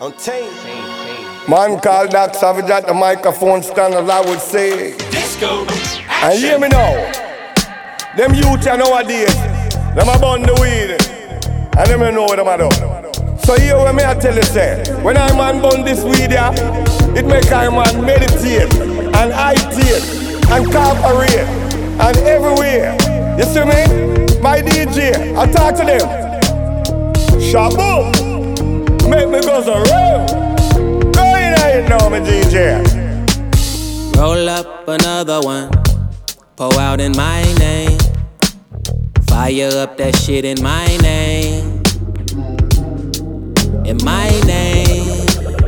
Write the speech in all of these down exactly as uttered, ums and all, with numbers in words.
On tape. Man called Doc Savage at the microphone stand, as I would say. Disco. And hear me now. Them youth here nowadays, them a burn the weed, and them don't know what them a do. So here when me I tell you say, when I man burn this weed here, it make I man meditate and itate and cooperate and everywhere. You see me? My D J, I talk to them. Shaboom, make me go so real. Go in here now, my D J. Roll up another one, pour out in my name. Fire up that shit in my name. In my name.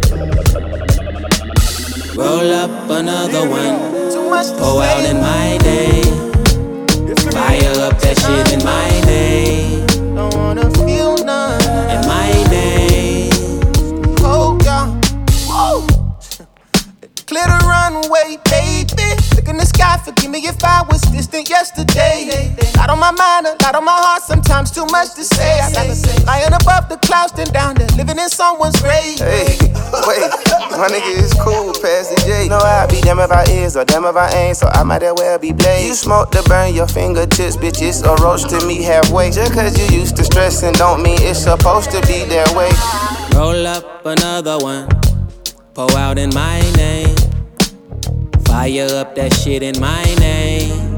Roll up another one, pour out in my name. Fire up that shit in my name. Don't wanna feel none. In my name. Oh, yeah. Whoa. Clear the runway, baby. Look in the sky, forgive me if I was distant yesterday. Lot on my mind, a lot on my heart, sometimes too much to say. I gotta say, lying above the clouds, then down there, living in someone's grave. Hey, wait, my nigga is cool, pass the J. Know I be damn if I is or damn if I ain't, so I might as well be blazed. You smoke to burn your fingertips, bitches, or roach to me halfway. Just cause you used to stressing don't mean it's supposed to be that way. Roll up another one, pour out in my name. Fire up that shit in my name.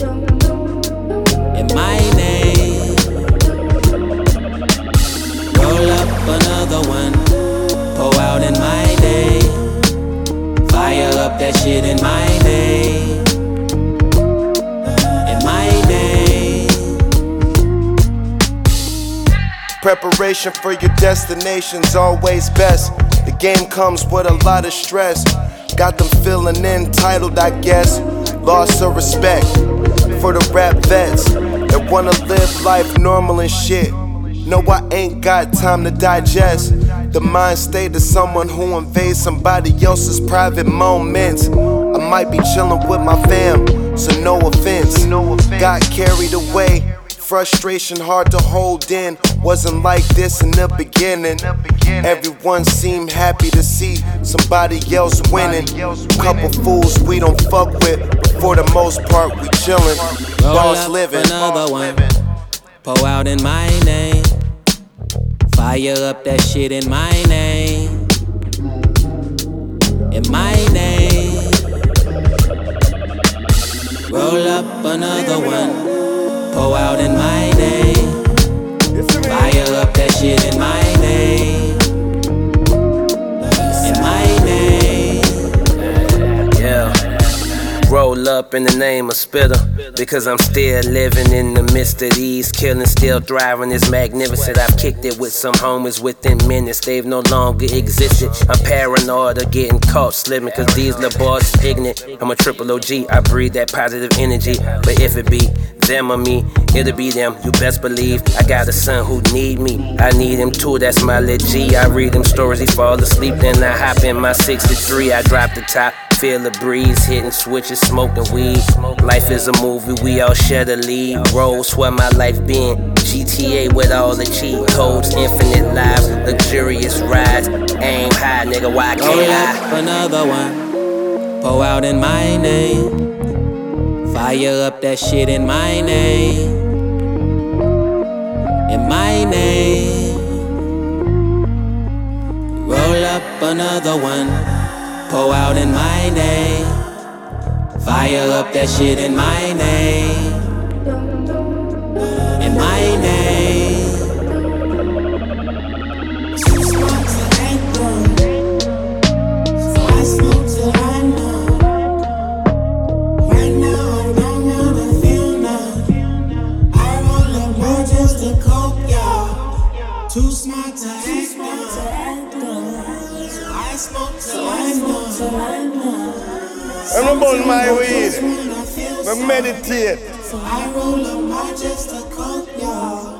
In my name. Roll up another one, pour out in my name. Fire up that shit in my name. In my name. Preparation for your destination's always best. The game comes with a lot of stress. Got them feeling entitled, I guess. Loss of respect for the rap vets that wanna live life normal and shit. No, I ain't got time to digest the mind state of someone who invades somebody else's private moments. I might be chillin' with my fam, so no offense. Got carried away. Frustration hard to hold in. Wasn't like this in the beginning. Everyone seemed happy to see somebody else winning. Couple fools we don't fuck with, but for the most part we chillin'. Boss living. Another one, pour out in my name. Fire up that shit in my name. In my name. Roll up another one. Pour out in my name. Fire up that shit in my name. In my name. Yeah. Roll up in the name of Spitter, because I'm still living in the midst of these killing, still thriving is magnificent. I've kicked it with some homies within minutes, they've no longer existed. I'm paranoid of getting caught slipping, cause these little boys is ignorant. I'm a triple O G, I breathe that positive energy. But if it be them or me, it'll be them, you best believe. I got a son who need me, I need him too, that's my lit G. I read them stories, he fall asleep, then I hop in my sixty-three. I drop the top, feel the breeze, hitting switches, smoking weed. Life is a movie, we all share the lead. Roles where my life been, G T A with all the cheat codes, infinite lives, luxurious rides. Aim high, nigga, why can't Roll I? up another one, pour out in my name. Fire up that shit in my name. In my name. Roll up another one, pour out in my name. Fire up that shit in my name. In my name. Too smart to act dumb, so I smoke till I numb. Right now I don't wanna feel none. I roll up more just to cope, y'all. Too smart to act dumb, so I smoke till I numb. I'm about my weed. I meditate. So I roll up more just to cope, y'all.